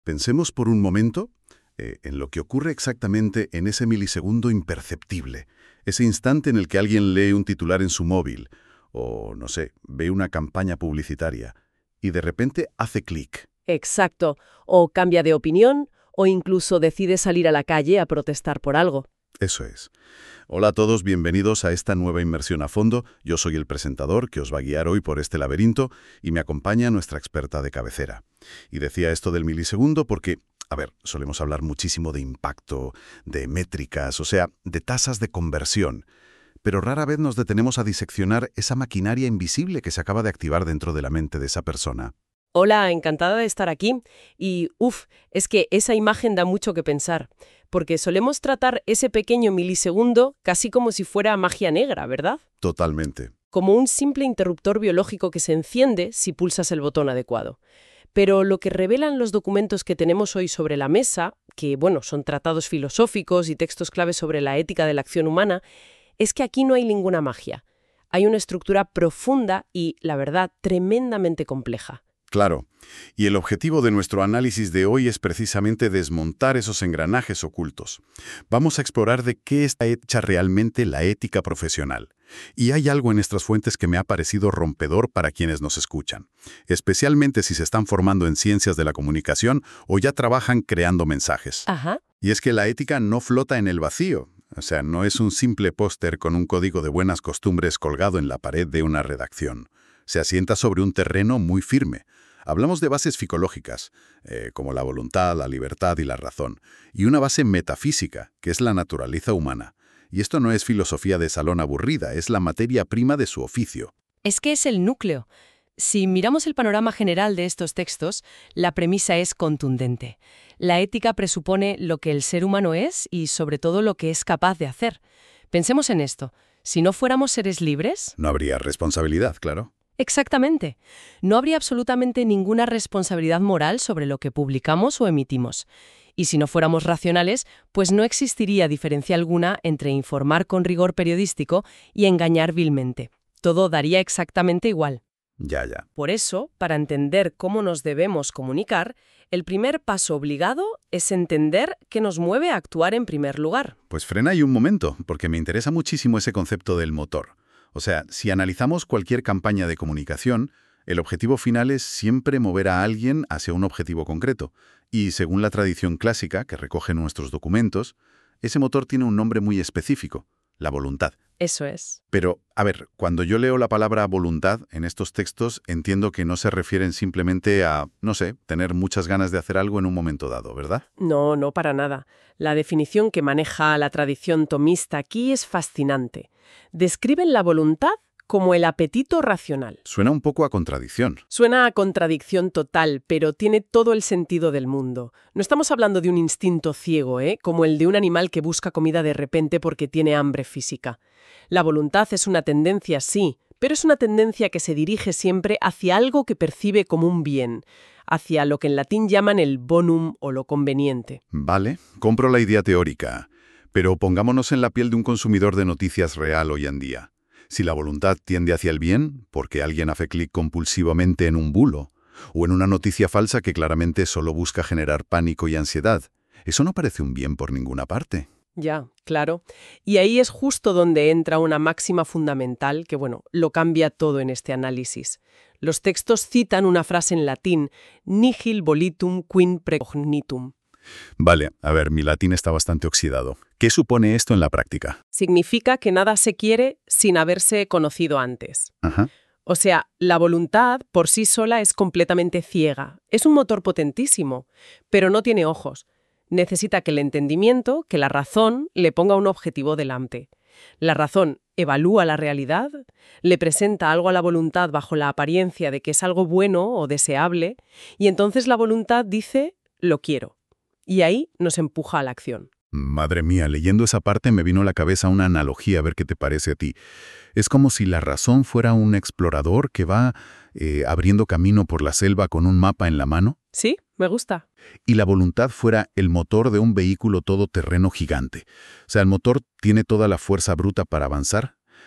Pensemos por un momento en lo que ocurre exactamente en ese milisegundo imperceptible, ese instante en el que alguien lee un titular en su móvil o, no sé, ve una campaña publicitaria y de repente hace clic. Exacto. O cambia de opinión, o incluso decide salir a la calle a protestar por algo. Eso es. Hola a todos, bienvenidos a esta nueva inmersión a fondo. Yo soy el presentador que os va a guiar hoy por este laberinto y me acompaña nuestra experta de cabecera. Y decía esto del milisegundo porque, solemos hablar muchísimo de impacto, de métricas, o sea, de tasas de conversión. Pero rara vez nos detenemos a diseccionar esa maquinaria invisible que se acaba de activar dentro de la mente de esa persona. Hola, encantada de estar aquí. Y, es que esa imagen da mucho que pensar, porque solemos tratar ese pequeño milisegundo casi como si fuera magia negra, ¿verdad? Totalmente. Como un simple interruptor biológico que se enciende si pulsas el botón adecuado. Pero lo que revelan los documentos que tenemos hoy sobre la mesa, que, son tratados filosóficos y textos clave sobre la ética de la acción humana, es que aquí no hay ninguna magia. Hay una estructura profunda y, la verdad, tremendamente compleja. Claro. Y el objetivo de nuestro análisis de hoy es precisamente desmontar esos engranajes ocultos. Vamos a explorar de qué está hecha realmente la ética profesional. Y hay algo en nuestras fuentes que me ha parecido rompedor para quienes nos escuchan, especialmente si se están formando en ciencias de la comunicación o ya trabajan creando mensajes. Ajá. Y es que la ética no flota en el vacío. O sea, no es un simple póster con un código de buenas costumbres colgado en la pared de una redacción. Se asienta sobre un terreno muy firme. Hablamos de bases psicológicas, como la voluntad, la libertad y la razón, y una base metafísica, que es la naturaleza humana. Y esto no es filosofía de salón aburrida, es la materia prima de su oficio. Es que es el núcleo. Si miramos el panorama general de estos textos, la premisa es contundente. La ética presupone lo que el ser humano es y, sobre todo, lo que es capaz de hacer. Pensemos en esto. Si no fuéramos seres libres... No habría responsabilidad, claro. Exactamente. No habría absolutamente ninguna responsabilidad moral sobre lo que publicamos o emitimos. Y si no fuéramos racionales, pues no existiría diferencia alguna entre informar con rigor periodístico y engañar vilmente. Todo daría exactamente igual. Ya. Por eso, para entender cómo nos debemos comunicar, el primer paso obligado es entender qué nos mueve a actuar en primer lugar. Pues frena ahí un momento, porque me interesa muchísimo ese concepto del motor. O sea, si analizamos cualquier campaña de comunicación, el objetivo final es siempre mover a alguien hacia un objetivo concreto. Y según la tradición clásica que recogen nuestros documentos, ese motor tiene un nombre muy específico, la voluntad. Eso es. Pero, cuando yo leo la palabra voluntad en estos textos, entiendo que no se refieren simplemente a, tener muchas ganas de hacer algo en un momento dado, ¿verdad? No, para nada. La definición que maneja la tradición tomista aquí es fascinante. Describen la voluntad como el apetito racional. Suena un poco a contradicción. Suena a contradicción total, pero tiene todo el sentido del mundo. No estamos hablando de un instinto ciego, como el de un animal que busca comida de repente porque tiene hambre física. La voluntad es una tendencia, sí, pero es una tendencia que se dirige siempre hacia algo que percibe como un bien, hacia lo que en latín llaman el bonum o lo conveniente. Vale, compro la idea teórica, pero pongámonos en la piel de un consumidor de noticias real hoy en día. Si la voluntad tiende hacia el bien, porque alguien hace clic compulsivamente en un bulo, o en una noticia falsa que claramente solo busca generar pánico y ansiedad, eso no parece un bien por ninguna parte. Ya, claro. Y ahí es justo donde entra una máxima fundamental que, lo cambia todo en este análisis. Los textos citan una frase en latín, nihil volitum quin precognitum. Vale, mi latín está bastante oxidado. ¿Qué supone esto en la práctica? Significa que nada se quiere sin haberse conocido antes. Ajá. O sea, la voluntad por sí sola es completamente ciega. Es un motor potentísimo, pero no tiene ojos. Necesita que el entendimiento, que la razón, le ponga un objetivo delante. La razón evalúa la realidad, le presenta algo a la voluntad bajo la apariencia de que es algo bueno o deseable, y entonces la voluntad dice, lo quiero. Y ahí nos empuja a la acción. Madre mía, leyendo esa parte me vino a la cabeza una analogía, a ver qué te parece a ti. Es como si la razón fuera un explorador que va abriendo camino por la selva con un mapa en la mano. Sí, me gusta. Y la voluntad fuera el motor de un vehículo todoterreno gigante. O sea, el motor tiene toda la fuerza bruta para avanzar,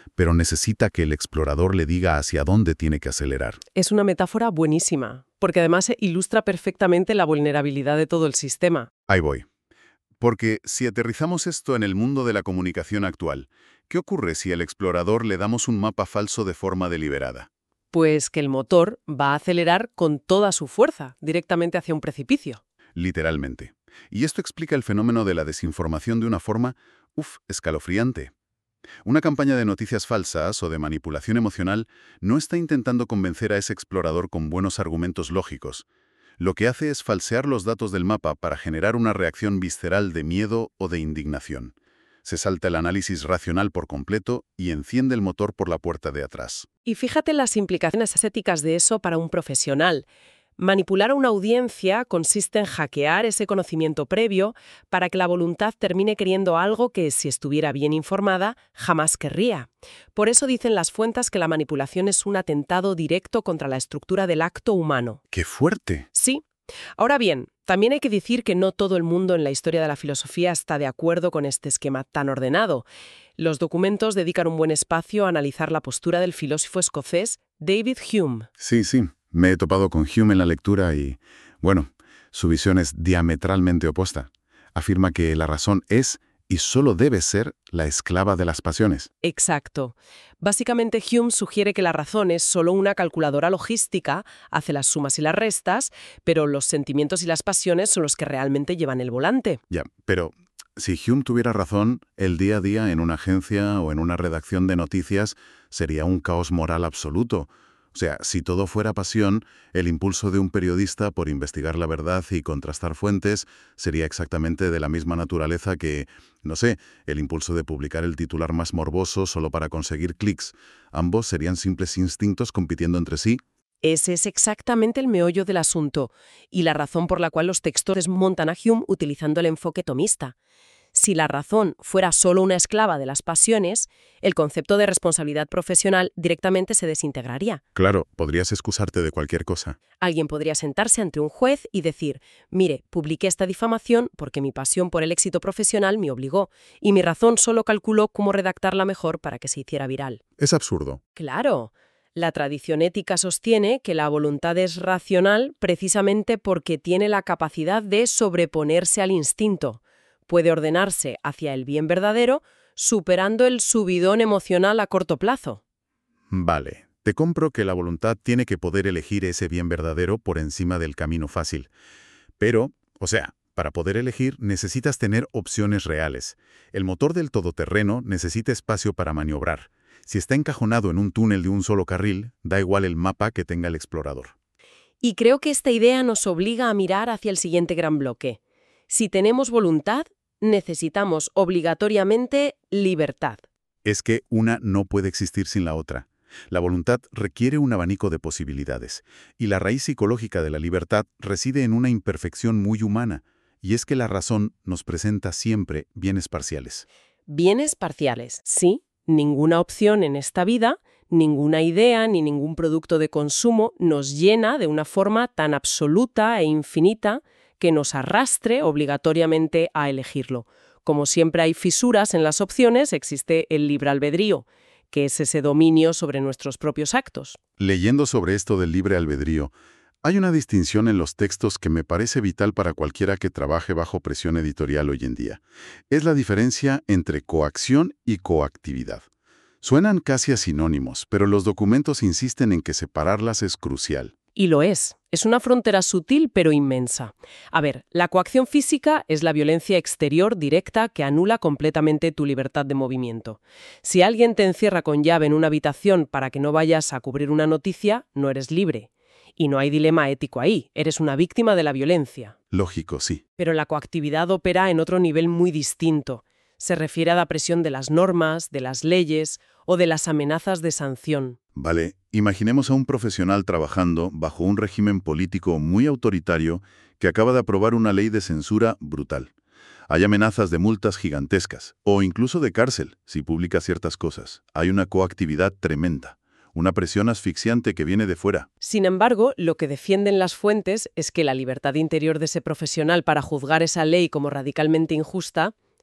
pero necesita que el explorador le diga hacia dónde tiene que acelerar. Es una metáfora buenísima, porque además ilustra perfectamente la vulnerabilidad de todo el sistema. Ahí voy. Porque si aterrizamos esto en el mundo de la comunicación actual, ¿qué ocurre si al explorador le damos un mapa falso de forma deliberada? Pues que el motor va a acelerar con toda su fuerza, directamente hacia un precipicio. Literalmente. Y esto explica el fenómeno de la desinformación de una forma, escalofriante. Una campaña de noticias falsas o de manipulación emocional no está intentando convencer a ese explorador con buenos argumentos lógicos. Lo que hace es falsear los datos del mapa para generar una reacción visceral de miedo o de indignación. Se salta el análisis racional por completo y enciende el motor por la puerta de atrás. Y fíjate las implicaciones éticas de eso para un profesional. Manipular a una audiencia consiste en hackear ese conocimiento previo para que la voluntad termine queriendo algo que, si estuviera bien informada, jamás querría. Por eso dicen las fuentes que la manipulación es un atentado directo contra la estructura del acto humano. ¡Qué fuerte! Sí. Ahora bien, también hay que decir que no todo el mundo en la historia de la filosofía está de acuerdo con este esquema tan ordenado. Los documentos dedican un buen espacio a analizar la postura del filósofo escocés David Hume. Sí. Me he topado con Hume en la lectura y, bueno, su visión es diametralmente opuesta. Afirma que la razón es y solo debe ser la esclava de las pasiones. Exacto. Básicamente Hume sugiere que la razón es solo una calculadora logística, hace las sumas y las restas, pero los sentimientos y las pasiones son los que realmente llevan el volante. Ya, pero si Hume tuviera razón, el día a día en una agencia o en una redacción de noticias sería un caos moral absoluto. O sea, si todo fuera pasión, el impulso de un periodista por investigar la verdad y contrastar fuentes sería exactamente de la misma naturaleza que, no sé, el impulso de publicar el titular más morboso solo para conseguir clics. Ambos serían simples instintos compitiendo entre sí. Ese es exactamente el meollo del asunto y la razón por la cual los textos desmontan a Hume utilizando el enfoque tomista. Si la razón fuera solo una esclava de las pasiones, el concepto de responsabilidad profesional directamente se desintegraría. Claro, podrías excusarte de cualquier cosa. Alguien podría sentarse ante un juez y decir, mire, publiqué esta difamación porque mi pasión por el éxito profesional me obligó, y mi razón solo calculó cómo redactarla mejor para que se hiciera viral. Es absurdo. Claro. La tradición ética sostiene que la voluntad es racional precisamente porque tiene la capacidad de sobreponerse al instinto. Puede ordenarse hacia el bien verdadero, superando el subidón emocional a corto plazo. Vale, te compro que la voluntad tiene que poder elegir ese bien verdadero por encima del camino fácil. Pero, para poder elegir necesitas tener opciones reales. El motor del todoterreno necesita espacio para maniobrar. Si está encajonado en un túnel de un solo carril, da igual el mapa que tenga el explorador. Y creo que esta idea nos obliga a mirar hacia el siguiente gran bloque. Si tenemos voluntad, necesitamos obligatoriamente libertad. Es que una no puede existir sin la otra. La voluntad requiere un abanico de posibilidades, y la raíz psicológica de la libertad reside en una imperfección muy humana, y es que la razón nos presenta siempre bienes parciales. Bienes parciales, sí. Ninguna opción en esta vida, ninguna idea ni ningún producto de consumo nos llena de una forma tan absoluta e infinita que nos arrastre obligatoriamente a elegirlo. Como siempre hay fisuras en las opciones, existe el libre albedrío, que es ese dominio sobre nuestros propios actos. Leyendo sobre esto del libre albedrío, hay una distinción en los textos que me parece vital para cualquiera que trabaje bajo presión editorial hoy en día. Es la diferencia entre coacción y coactividad. Suenan casi a sinónimos, pero los documentos insisten en que separarlas es crucial. Y lo es. Es una frontera sutil pero inmensa. A ver, la coacción física es la violencia exterior directa que anula completamente tu libertad de movimiento. Si alguien te encierra con llave en una habitación para que no vayas a cubrir una noticia, no eres libre. Y no hay dilema ético ahí, eres una víctima de la violencia. Lógico, sí. Pero la coactividad opera en otro nivel muy distinto. Se refiere a la presión de las normas, de las leyes o de las amenazas de sanción. Vale, imaginemos a un profesional trabajando bajo un régimen político muy autoritario que acaba de aprobar una ley de censura brutal. Hay amenazas de multas gigantescas, o incluso de cárcel, si publica ciertas cosas. Hay una coactividad tremenda, una presión asfixiante que viene de fuera. Sin embargo, lo que defienden las fuentes es que la libertad interior de ese profesional para juzgar esa ley como radicalmente injusta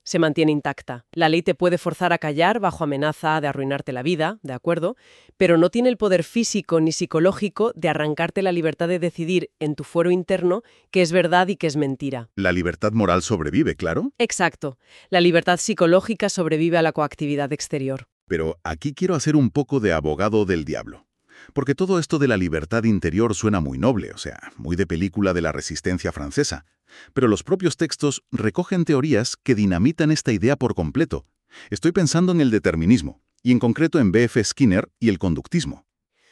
Se mantiene intacta. La ley te puede forzar a callar bajo amenaza de arruinarte la vida, ¿de acuerdo? Pero no tiene el poder físico ni psicológico de arrancarte la libertad de decidir en tu fuero interno qué es verdad y qué es mentira. La libertad moral sobrevive, claro. Exacto. La libertad psicológica sobrevive a la coactividad exterior. Pero aquí quiero hacer un poco de abogado del diablo. Porque todo esto de la libertad interior suena muy noble, o sea, muy de película de la resistencia francesa. Pero los propios textos recogen teorías que dinamitan esta idea por completo. Estoy pensando en el determinismo, y en concreto en B.F. Skinner y el conductismo.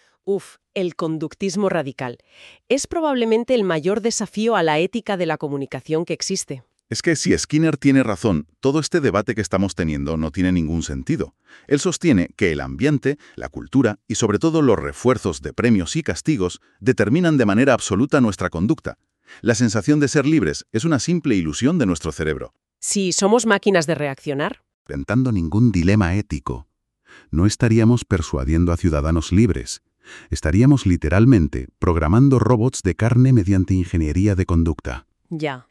El conductismo radical. Es probablemente el mayor desafío a la ética de la comunicación que existe. Es que si Skinner tiene razón, todo este debate que estamos teniendo no tiene ningún sentido. Él sostiene que el ambiente, la cultura y sobre todo los refuerzos de premios y castigos determinan de manera absoluta nuestra conducta. La sensación de ser libres es una simple ilusión de nuestro cerebro. Si somos máquinas de reaccionar, Enfrentando ningún dilema ético, no estaríamos persuadiendo a ciudadanos libres. Estaríamos literalmente programando robots de carne mediante ingeniería de conducta. ya.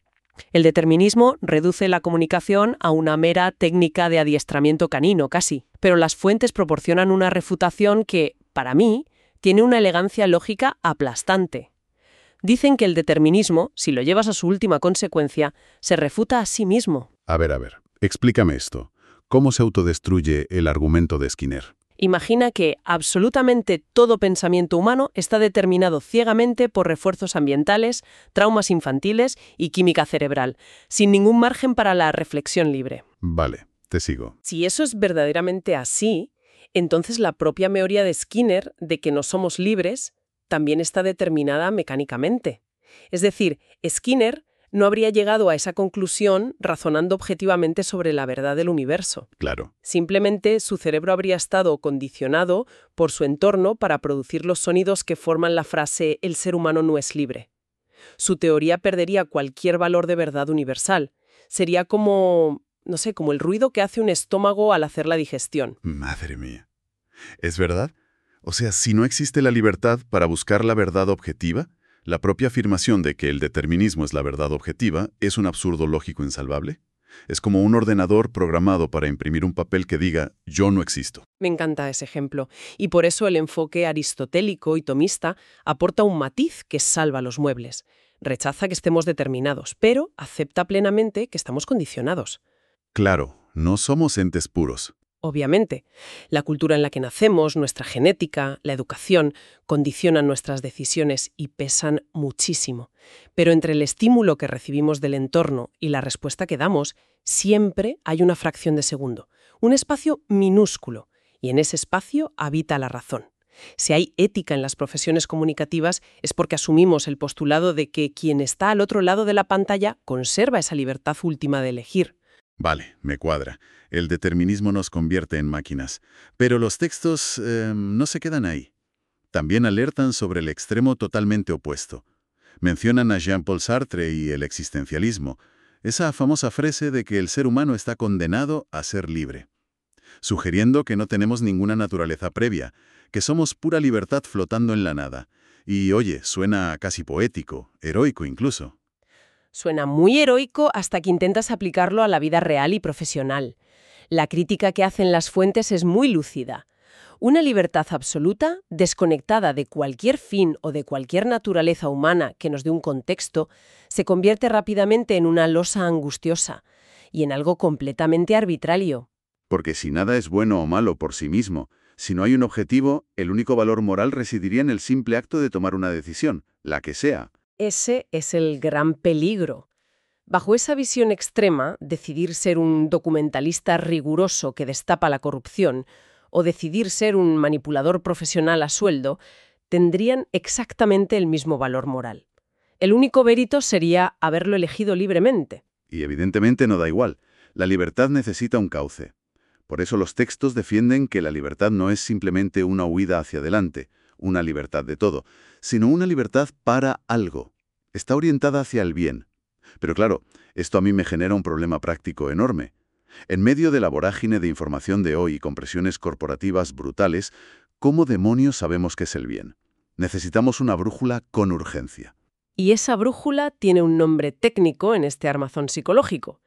El determinismo reduce la comunicación a una mera técnica de adiestramiento canino, casi. Pero las fuentes proporcionan una refutación que, para mí, tiene una elegancia lógica aplastante. Dicen que el determinismo, si lo llevas a su última consecuencia, se refuta a sí mismo. A ver, explícame esto. ¿Cómo se autodestruye el argumento de Skinner? Imagina que absolutamente todo pensamiento humano está determinado ciegamente por refuerzos ambientales, traumas infantiles y química cerebral, sin ningún margen para la reflexión libre. Vale, te sigo. Si eso es verdaderamente así, entonces la propia teoría de Skinner de que no somos libres también está determinada mecánicamente. Es decir, Skinner no habría llegado a esa conclusión razonando objetivamente sobre la verdad del universo. Claro. Simplemente su cerebro habría estado condicionado por su entorno para producir los sonidos que forman la frase «el ser humano no es libre». Su teoría perdería cualquier valor de verdad universal. Sería como, no sé, como el ruido que hace un estómago al hacer la digestión. Madre mía. ¿Es verdad? O sea, si no existe la libertad para buscar la verdad objetiva, la propia afirmación de que el determinismo es la verdad objetiva es un absurdo lógico insalvable. Es como un ordenador programado para imprimir un papel que diga «yo no existo». Me encanta ese ejemplo. Y por eso el enfoque aristotélico y tomista aporta un matiz que salva los muebles. Rechaza que estemos determinados, pero acepta plenamente que estamos condicionados. Claro, no somos entes puros. Obviamente, la cultura en la que nacemos, nuestra genética, la educación, condicionan nuestras decisiones y pesan muchísimo. Pero entre el estímulo que recibimos del entorno y la respuesta que damos, siempre hay una fracción de segundo, un espacio minúsculo, y en ese espacio habita la razón. Si hay ética en las profesiones comunicativas es porque asumimos el postulado de que quien está al otro lado de la pantalla conserva esa libertad última de elegir. Vale, me cuadra. El determinismo nos convierte en máquinas. Pero los textos no se quedan ahí. También alertan sobre el extremo totalmente opuesto. Mencionan a Jean-Paul Sartre y el existencialismo, esa famosa frase de que el ser humano está condenado a ser libre, sugiriendo que no tenemos ninguna naturaleza previa, que somos pura libertad flotando en la nada. Y oye, suena casi poético, heroico incluso. Suena muy heroico hasta que intentas aplicarlo a la vida real y profesional. La crítica que hacen las fuentes es muy lúcida. Una libertad absoluta, desconectada de cualquier fin o de cualquier naturaleza humana que nos dé un contexto, se convierte rápidamente en una losa angustiosa y en algo completamente arbitrario. Porque si nada es bueno o malo por sí mismo, si no hay un objetivo, el único valor moral residiría en el simple acto de tomar una decisión, la que sea. Ese es el gran peligro. Bajo esa visión extrema, decidir ser un documentalista riguroso que destapa la corrupción o decidir ser un manipulador profesional a sueldo tendrían exactamente el mismo valor moral. El único mérito sería haberlo elegido libremente. Y evidentemente no da igual. La libertad necesita un cauce. Por eso los textos defienden que la libertad no es simplemente una huida hacia adelante, una libertad de todo, sino una libertad para algo. Está orientada hacia el bien. Pero claro, esto a mí me genera un problema práctico enorme. En medio de la vorágine de información de hoy y con presiones corporativas brutales, ¿cómo demonios sabemos qué es el bien? Necesitamos una brújula con urgencia. Y esa brújula tiene un nombre técnico en este armazón psicológico.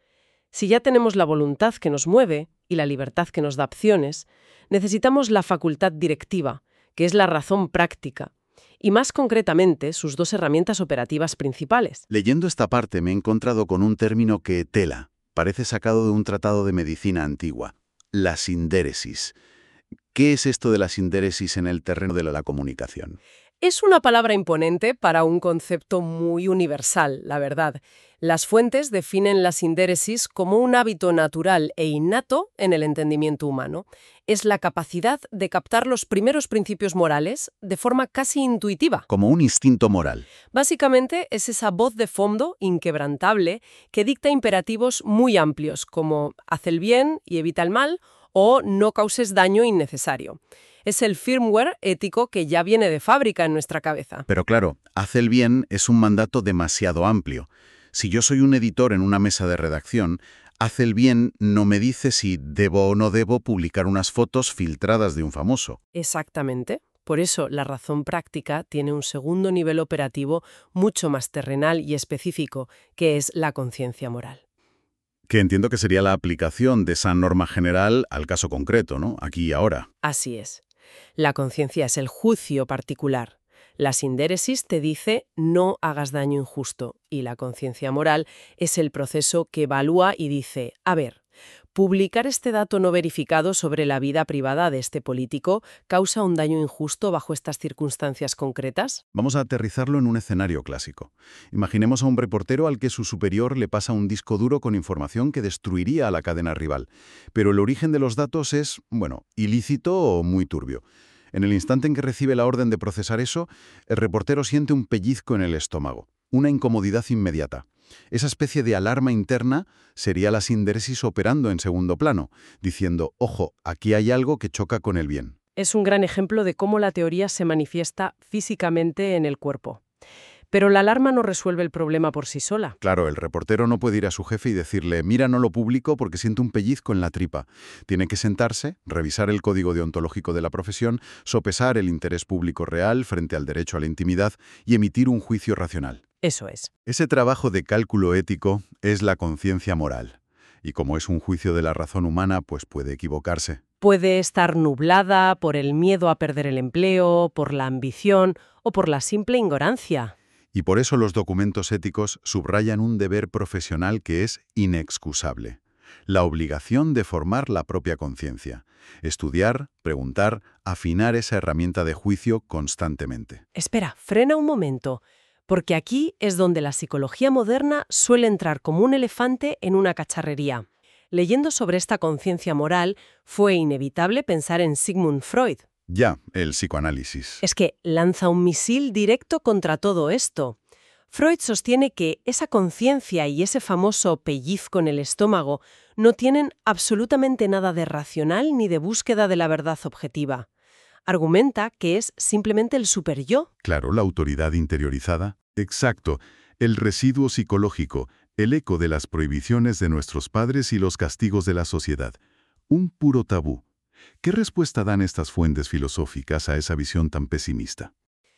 Si ya tenemos la voluntad que nos mueve y la libertad que nos da opciones, necesitamos la facultad directiva, que es la razón práctica, y más concretamente sus dos herramientas operativas principales. Leyendo esta parte me he encontrado con un término que tela, parece sacado de un tratado de medicina antigua, la sindéresis. ¿Qué es esto de la sindéresis en el terreno de la comunicación? Es una palabra imponente para un concepto muy universal, la verdad. Las fuentes definen la sindéresis como un hábito natural e innato en el entendimiento humano. Es la capacidad de captar los primeros principios morales de forma casi intuitiva. Como un instinto moral. Básicamente es esa voz de fondo inquebrantable que dicta imperativos muy amplios como haz el bien y evita el mal o no causes daño innecesario. Es el firmware ético que ya viene de fábrica en nuestra cabeza. Pero claro, haz el bien es un mandato demasiado amplio. Si yo soy un editor en una mesa de redacción, haz el bien no me dice si debo o no debo publicar unas fotos filtradas de un famoso. Exactamente. Por eso la razón práctica tiene un segundo nivel operativo mucho más terrenal y específico, que es la conciencia moral. Que entiendo que sería la aplicación de esa norma general al caso concreto, ¿no? Aquí y ahora. Así es. La conciencia es el juicio particular. La sindéresis te dice no hagas daño injusto y la conciencia moral es el proceso que evalúa y dice, a ver, publicar este dato no verificado sobre la vida privada de este político causa un daño injusto bajo estas circunstancias concretas. Vamos a aterrizarlo en un escenario clásico. Imaginemos a un reportero al que su superior le pasa un disco duro con información que destruiría a la cadena rival. Pero el origen de los datos es, bueno, ilícito o muy turbio. En el instante en que recibe la orden de procesar eso, el reportero siente un pellizco en el estómago, una incomodidad inmediata. Esa especie de alarma interna sería la sindéresis operando en segundo plano, diciendo, ojo, aquí hay algo que choca con el bien. Es un gran ejemplo de cómo la teoría se manifiesta físicamente en el cuerpo. Pero la alarma no resuelve el problema por sí sola. Claro, el reportero no puede ir a su jefe y decirle, mira, no lo publico porque siento un pellizco en la tripa. Tiene que sentarse, revisar el código deontológico de la profesión, sopesar el interés público real frente al derecho a la intimidad y emitir un juicio racional. Eso es. Ese trabajo de cálculo ético es la conciencia moral. Y como es un juicio de la razón humana, pues puede equivocarse. Puede estar nublada por el miedo a perder el empleo, por la ambición o por la simple ignorancia. Y por eso los documentos éticos subrayan un deber profesional que es inexcusable. La obligación de formar la propia conciencia. Estudiar, preguntar, afinar esa herramienta de juicio constantemente. Espera, frena un momento, porque aquí es donde la psicología moderna suele entrar como un elefante en una cacharrería. Leyendo sobre esta conciencia moral, fue inevitable pensar en Sigmund Freud. Ya, el psicoanálisis. Es que lanza un misil directo contra todo esto. Freud sostiene que esa conciencia y ese famoso pellizco en el estómago no tienen absolutamente nada de racional ni de búsqueda de la verdad objetiva. Argumenta que es simplemente el superyo. Claro, la autoridad interiorizada. Exacto, el residuo psicológico, el eco de las prohibiciones de nuestros padres y los castigos de la sociedad. Un puro tabú. ¿Qué respuesta dan estas fuentes filosóficas a esa visión tan pesimista?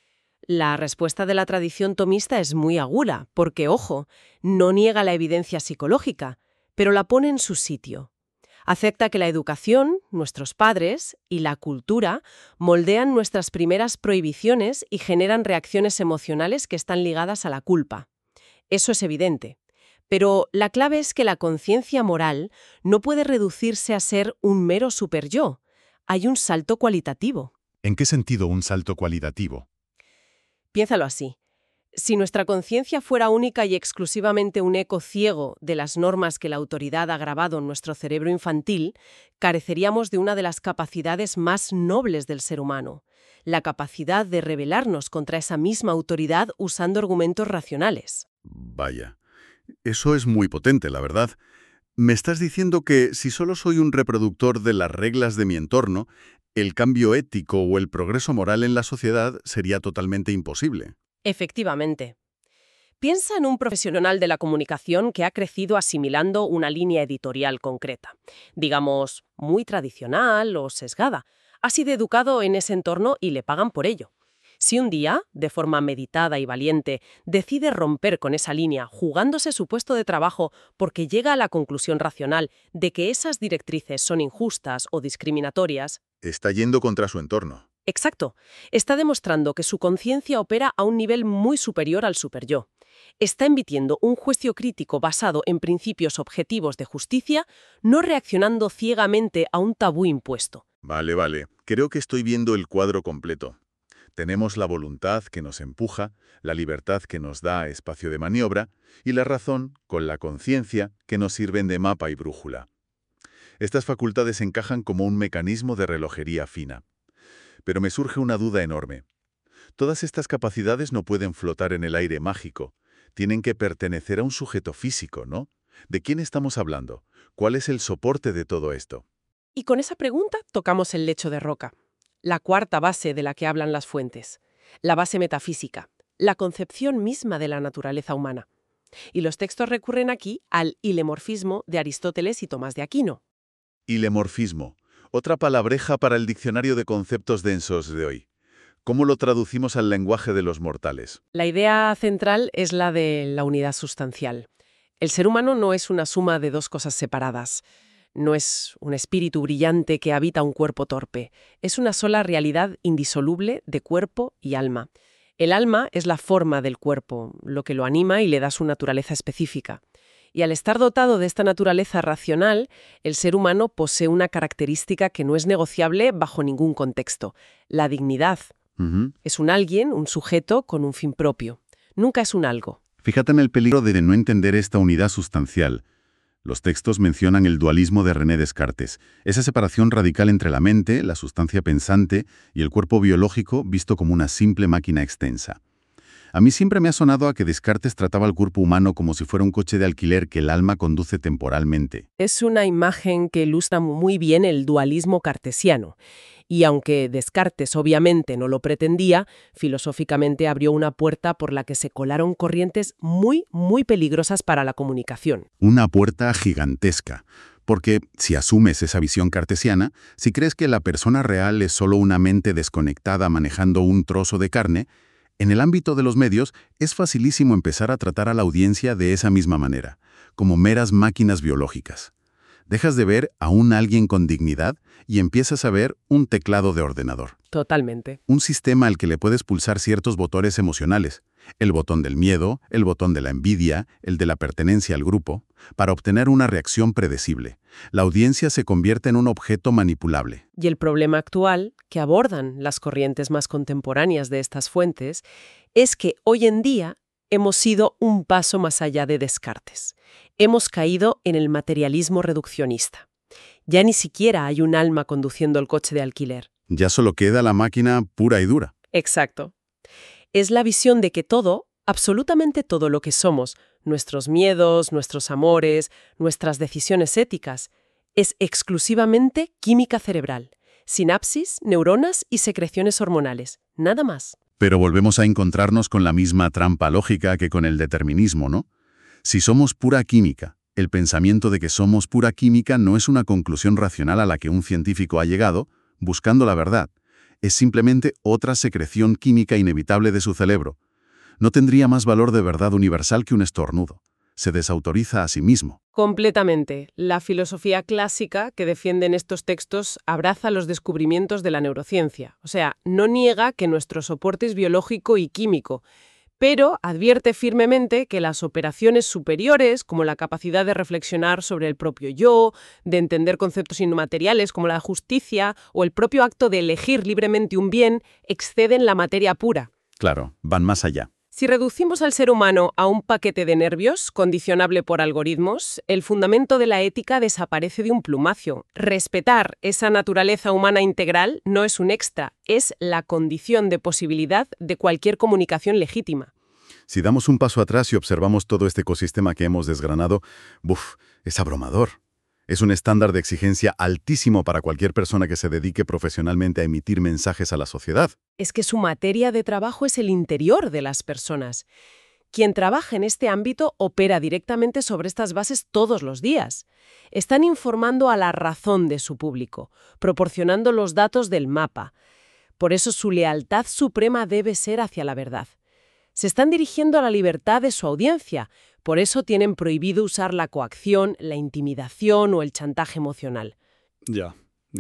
La respuesta de la tradición tomista es muy aguda, porque, ojo, no niega la evidencia psicológica, pero la pone en su sitio. Acepta que la educación, nuestros padres y la cultura moldean nuestras primeras prohibiciones y generan reacciones emocionales que están ligadas a la culpa. Eso es evidente. Pero la clave es que la conciencia moral no puede reducirse a ser un mero superyo. Hay un salto cualitativo. ¿En qué sentido un salto cualitativo? Piénsalo así. Si nuestra conciencia fuera única y exclusivamente un eco ciego de las normas que la autoridad ha grabado en nuestro cerebro infantil, careceríamos de una de las capacidades más nobles del ser humano, la capacidad de rebelarnos contra esa misma autoridad usando argumentos racionales. Vaya, eso es muy potente, la verdad. Me estás diciendo que si solo soy un reproductor de las reglas de mi entorno, el cambio ético o el progreso moral en la sociedad sería totalmente imposible. Efectivamente. Piensa en un profesional de la comunicación que ha crecido asimilando una línea editorial concreta, digamos, muy tradicional o sesgada. Ha sido educado en ese entorno y le pagan por ello. Si un día, de forma meditada y valiente, decide romper con esa línea, jugándose su puesto de trabajo porque llega a la conclusión racional de que esas directrices son injustas o discriminatorias, Está yendo contra su entorno. exacto, está demostrando que su conciencia opera a un nivel muy superior al superyo. Está emitiendo un juicio crítico basado en principios objetivos de justicia, no reaccionando ciegamente a un tabú impuesto. Vale. Creo que estoy viendo el cuadro completo. Tenemos la voluntad que nos empuja, la libertad que nos da espacio de maniobra y la razón, con la conciencia, que nos sirven de mapa y brújula. Estas facultades encajan como un mecanismo de relojería fina. Pero me surge una duda enorme. Todas estas capacidades no pueden flotar en el aire mágico. Tienen que pertenecer a un sujeto físico, ¿no? ¿De quién estamos hablando? ¿Cuál es el soporte de todo esto? Y con esa pregunta tocamos el lecho de roca, la cuarta base de la que hablan las fuentes, la base metafísica, la concepción misma de la naturaleza humana. Y los textos recurren aquí al hilemorfismo de Aristóteles y Tomás de Aquino. Hilemorfismo, otra palabreja para el diccionario de conceptos densos de hoy. ¿Cómo lo traducimos al lenguaje de los mortales? La idea central es la de la unidad sustancial. El ser humano no es una suma de dos cosas separadas. No es un espíritu brillante que habita un cuerpo torpe. Es una sola realidad indisoluble de cuerpo y alma. El alma es la forma del cuerpo, lo que lo anima y le da su naturaleza específica. Y al estar dotado de esta naturaleza racional, el ser humano posee una característica que no es negociable bajo ningún contexto: la dignidad. Es un alguien, un sujeto con un fin propio. Nunca es un algo. Fíjate en el peligro de no entender esta unidad sustancial. Los textos mencionan el dualismo de René Descartes, esa separación radical entre la mente, la sustancia pensante, y el cuerpo biológico visto como una simple máquina extensa. A mí siempre me ha sonado a que Descartes trataba al cuerpo humano como si fuera un coche de alquiler que el alma conduce temporalmente. Es una imagen que ilustra muy bien el dualismo cartesiano. Y aunque Descartes obviamente no lo pretendía, filosóficamente abrió una puerta por la que se colaron corrientes muy, muy peligrosas para la comunicación. Una puerta gigantesca. Porque si asumes esa visión cartesiana, si crees que la persona real es solo una mente desconectada manejando un trozo de carne, en el ámbito de los medios es facilísimo empezar a tratar a la audiencia de esa misma manera, como meras máquinas biológicas. Dejas de ver a un alguien con dignidad y empiezas a ver un teclado de ordenador. Totalmente. Un sistema al que le puedes pulsar ciertos botones emocionales, el botón del miedo, el botón de la envidia, el de la pertenencia al grupo, para obtener una reacción predecible. La audiencia se convierte en un objeto manipulable. Y el problema actual, que abordan las corrientes más contemporáneas de estas fuentes, es que hoy en día hemos ido un paso más allá de Descartes. Hemos caído en el materialismo reduccionista. Ya ni siquiera hay un alma conduciendo el coche de alquiler. Ya solo queda la máquina pura y dura. Exacto. Es la visión de que todo, absolutamente todo lo que somos, nuestros miedos, nuestros amores, nuestras decisiones éticas, es exclusivamente química cerebral, sinapsis, neuronas y secreciones hormonales, nada más. Pero volvemos a encontrarnos con la misma trampa lógica que con el determinismo, ¿no? Si somos pura química, el pensamiento de que somos pura química no es una conclusión racional a la que un científico ha llegado, buscando la verdad. Es simplemente otra secreción química inevitable de su cerebro. No tendría más valor de verdad universal que un estornudo. Se desautoriza a sí mismo. Completamente. La filosofía clásica que defienden estos textos abraza los descubrimientos de la neurociencia. O sea, no niega que nuestro soporte es biológico y químico, pero advierte firmemente que las operaciones superiores, como la capacidad de reflexionar sobre el propio yo, de entender conceptos inmateriales como la justicia o el propio acto de elegir libremente un bien, exceden la materia pura. Claro, van más allá. Si reducimos al ser humano a un paquete de nervios, condicionable por algoritmos, el fundamento de la ética desaparece de un plumazo. Respetar esa naturaleza humana integral no es un extra, es la condición de posibilidad de cualquier comunicación legítima. Si damos un paso atrás y observamos todo este ecosistema que hemos desgranado, es abrumador. Es un estándar de exigencia altísimo para cualquier persona que se dedique profesionalmente a emitir mensajes a la sociedad. Es que su materia de trabajo es el interior de las personas. Quien trabaja en este ámbito opera directamente sobre estas bases todos los días. Están informando a la razón de su público, proporcionando los datos del mapa. Por eso su lealtad suprema debe ser hacia la verdad. Se están dirigiendo a la libertad de su audiencia, por eso tienen prohibido usar la coacción, la intimidación o el chantaje emocional. Ya.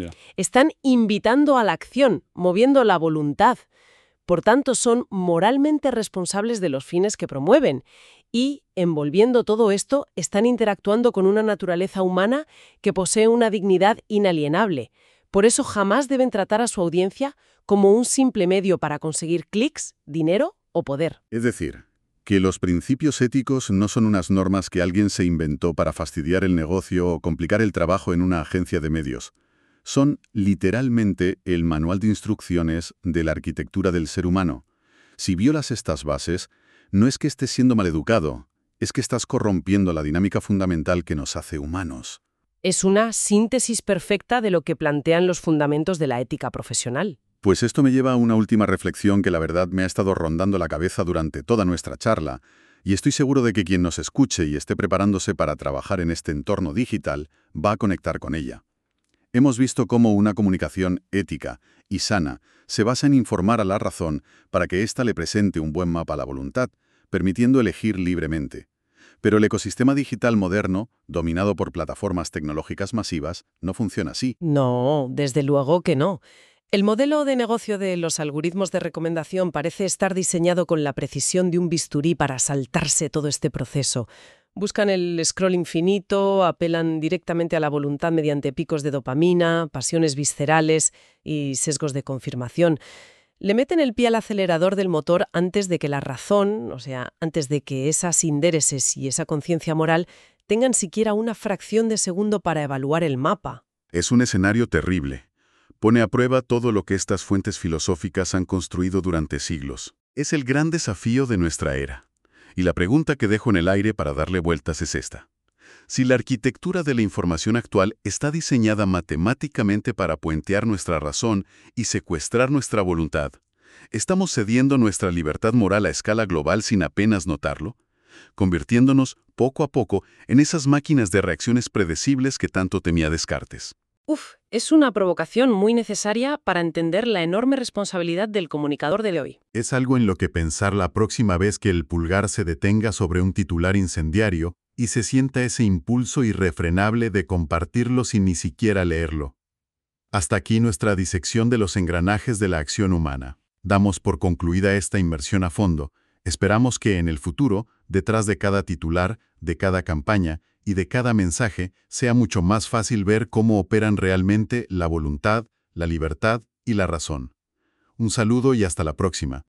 Están invitando a la acción, moviendo la voluntad. Por tanto, son moralmente responsables de los fines que promueven y, envolviendo todo esto, están interactuando con una naturaleza humana que posee una dignidad inalienable. Por eso jamás deben tratar a su audiencia como un simple medio para conseguir clics, dinero o poder. Es decir, que los principios éticos no son unas normas que alguien se inventó para fastidiar el negocio o complicar el trabajo en una agencia de medios. Son literalmente el manual de instrucciones de la arquitectura del ser humano. Si violas estas bases, no es que estés siendo maleducado, es que estás corrompiendo la dinámica fundamental que nos hace humanos. Es una síntesis perfecta de lo que plantean los fundamentos de la ética profesional. Pues esto me lleva a una última reflexión que la verdad me ha estado rondando la cabeza durante toda nuestra charla, y estoy seguro de que quien nos escuche y esté preparándose para trabajar en este entorno digital va a conectar con ella. Hemos visto cómo una comunicación ética y sana se basa en informar a la razón para que ésta le presente un buen mapa a la voluntad, permitiendo elegir libremente. Pero el ecosistema digital moderno, dominado por plataformas tecnológicas masivas, no funciona así. No, desde luego que no. El modelo de negocio de los algoritmos de recomendación parece estar diseñado con la precisión de un bisturí para saltarse todo este proceso. Buscan el scroll infinito, apelan directamente a la voluntad mediante picos de dopamina, pasiones viscerales y sesgos de confirmación. Le meten el pie al acelerador del motor antes de que la razón, o sea, antes de que esas indéreses y esa conciencia moral tengan siquiera una fracción de segundo para evaluar el mapa. Es un escenario terrible. Pone a prueba todo lo que estas fuentes filosóficas han construido durante siglos. Es el gran desafío de nuestra era. Y la pregunta que dejo en el aire para darle vueltas es esta. Si la arquitectura de la información actual está diseñada matemáticamente para puentear nuestra razón y secuestrar nuestra voluntad, ¿estamos cediendo nuestra libertad moral a escala global sin apenas notarlo? Convirtiéndonos, poco a poco, en esas máquinas de reacciones predecibles que tanto temía Descartes. Es una provocación muy necesaria para entender la enorme responsabilidad del comunicador de hoy. Es algo en lo que pensar la próxima vez que el pulgar se detenga sobre un titular incendiario y se sienta ese impulso irrefrenable de compartirlo sin ni siquiera leerlo. Hasta aquí nuestra disección de los engranajes de la acción humana. Damos por concluida esta inmersión a fondo. Esperamos que en el futuro, detrás de cada titular, de cada campaña y de cada mensaje, sea mucho más fácil ver cómo operan realmente la voluntad, la libertad y la razón. Un saludo y hasta la próxima.